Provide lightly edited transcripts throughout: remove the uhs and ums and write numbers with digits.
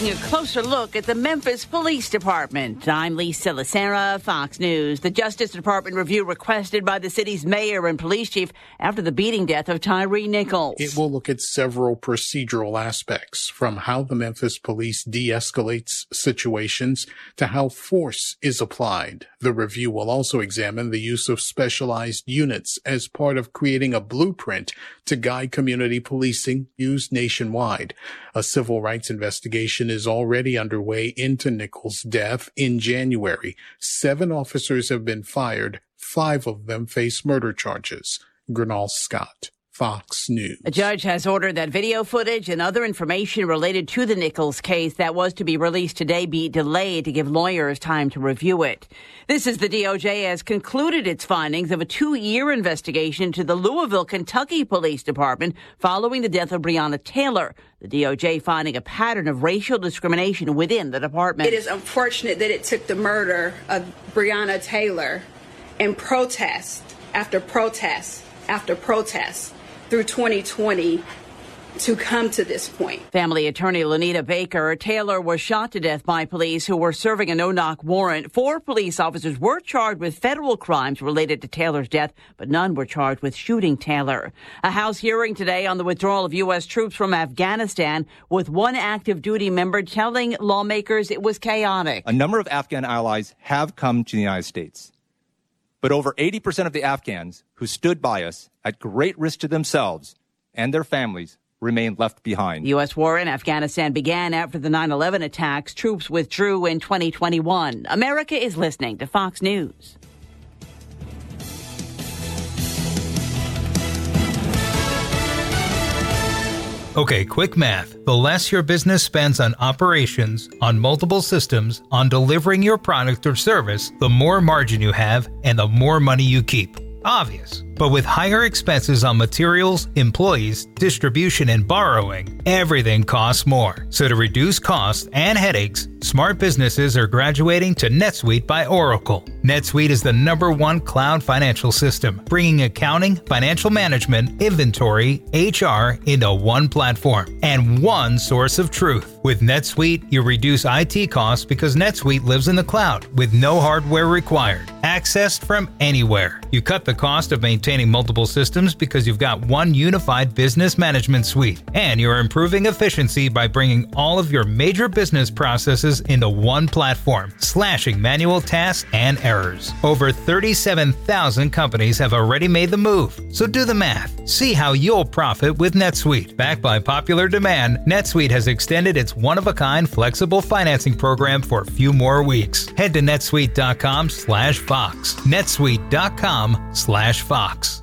taking a closer look at the Memphis Police Department. I'm Lisa Lacera, Fox News. The Justice Department review requested by the city's mayor and police chief after the beating death of Tyree Nichols. It will look at several procedural aspects, from how the Memphis police de-escalates situations to how force is applied. The review will also examine the use of specialized units as part of creating a blueprint to guide community policing used nationwide. A civil rights investigation is already underway into Nichols' death in January. 7 officers have been fired. 5 of them face murder charges. Gernal Scott, Fox News. A judge has ordered that video footage and other information related to the Nichols case that was to be released today be delayed to give lawyers time to review it. This is the DOJ has concluded its findings of a 2-year investigation to the Louisville, Kentucky Police Department following the death of Breonna Taylor. The DOJ finding a pattern of racial discrimination within the department. It is unfortunate that it took the murder of Breonna Taylor and protest after protest after protest through 2020 to come to this point. Family attorney Lenita Baker, Taylor was shot to death by police who were serving a no-knock warrant. 4 police officers were charged with federal crimes related to Taylor's death, but none were charged with shooting Taylor. A House hearing today on the withdrawal of U.S. troops from Afghanistan, with one active duty member telling lawmakers it was chaotic. A number of Afghan allies have come to the United States, but over 80% of the Afghans who stood by us at great risk to themselves and their families remain left behind. The U.S. war in Afghanistan began after the 9/11 attacks. Troops withdrew in 2021. America is listening to Fox News. Okay, quick math. The less your business spends on operations, on multiple systems, on delivering your product or service, the more margin you have and the more money you keep. Obvious. But with higher expenses on materials, employees, distribution, and borrowing, everything costs more. So to reduce costs and headaches, smart businesses are graduating to NetSuite by Oracle. NetSuite is the #1 cloud financial system, bringing accounting, financial management, inventory, HR into one platform and one source of truth. With NetSuite, you reduce IT costs because NetSuite lives in the cloud with no hardware required. Accessed from anywhere. You cut the cost of maintaining multiple systems because you've got one unified business management suite. And you're improving efficiency by bringing all of your major business processes into one platform, slashing manual tasks and errors. Over 37,000 companies have already made the move. So do the math. See how you'll profit with NetSuite. Backed by popular demand, NetSuite has extended its one-of-a-kind flexible financing program for a few more weeks. Head to netsuite.com/Fox. netsuite.com/Fox.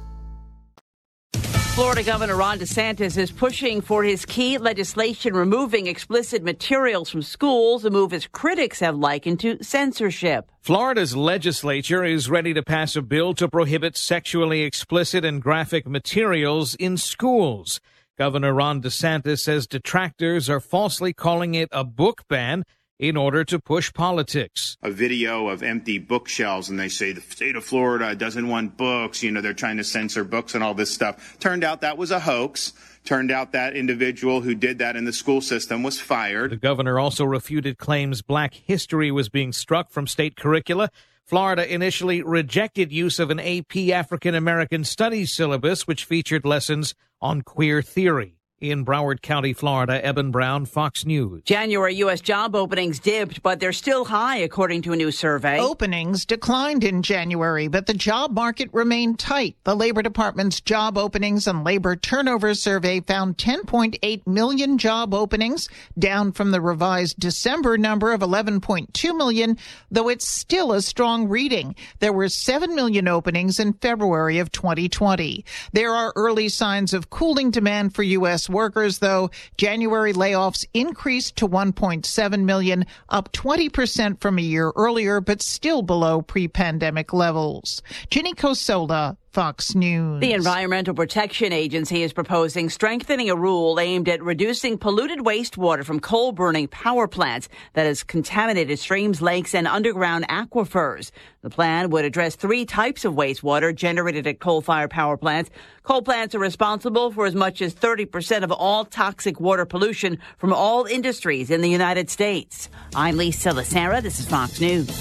Florida Governor Ron DeSantis is pushing for his key legislation removing explicit materials from schools, a move his critics have likened to censorship. Florida's legislature is ready to pass a bill to prohibit sexually explicit and graphic materials in schools. Governor Ron DeSantis says detractors are falsely calling it a book ban in order to push politics. A video of empty bookshelves, and they say the state of Florida doesn't want books. You know, they're trying to censor books and all this stuff. Turned out that was a hoax. Turned out that individual who did that in the school system was fired. The governor also refuted claims Black history was being struck from state curricula. Florida initially rejected use of an AP African American Studies syllabus, which featured lessons on queer theory. In Broward County, Florida, Eben Brown, Fox News. January U.S. job openings dipped, but they're still high, according to a new survey. Openings declined in January, but the job market remained tight. The Labor Department's Job Openings and Labor Turnover Survey found 10.8 million job openings, down from the revised December number of 11.2 million, though it's still a strong reading. There were 7 million openings in February of 2020. There are early signs of cooling demand for U.S. workers, though. January layoffs increased to 1.7 million, up 20% from a year earlier, but still below pre-pandemic levels. Ginny Cosola, Fox News. The Environmental Protection Agency is proposing strengthening a rule aimed at reducing polluted wastewater from coal-burning power plants that has contaminated streams, lakes, and underground aquifers. The plan would address 3 types of wastewater generated at coal-fired power plants. Coal plants are responsible for as much as 30% of all toxic water pollution from all industries in the United States. I'm Lisa Lacera. This is Fox News.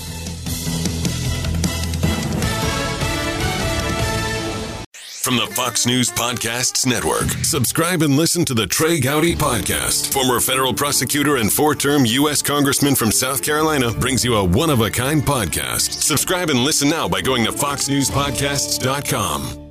From the Fox News Podcasts Network, subscribe and listen to the Trey Gowdy Podcast. Former federal prosecutor and 4-term U.S. Congressman from South Carolina brings you a one-of-a-kind podcast. Subscribe and listen now by going to foxnewspodcasts.com.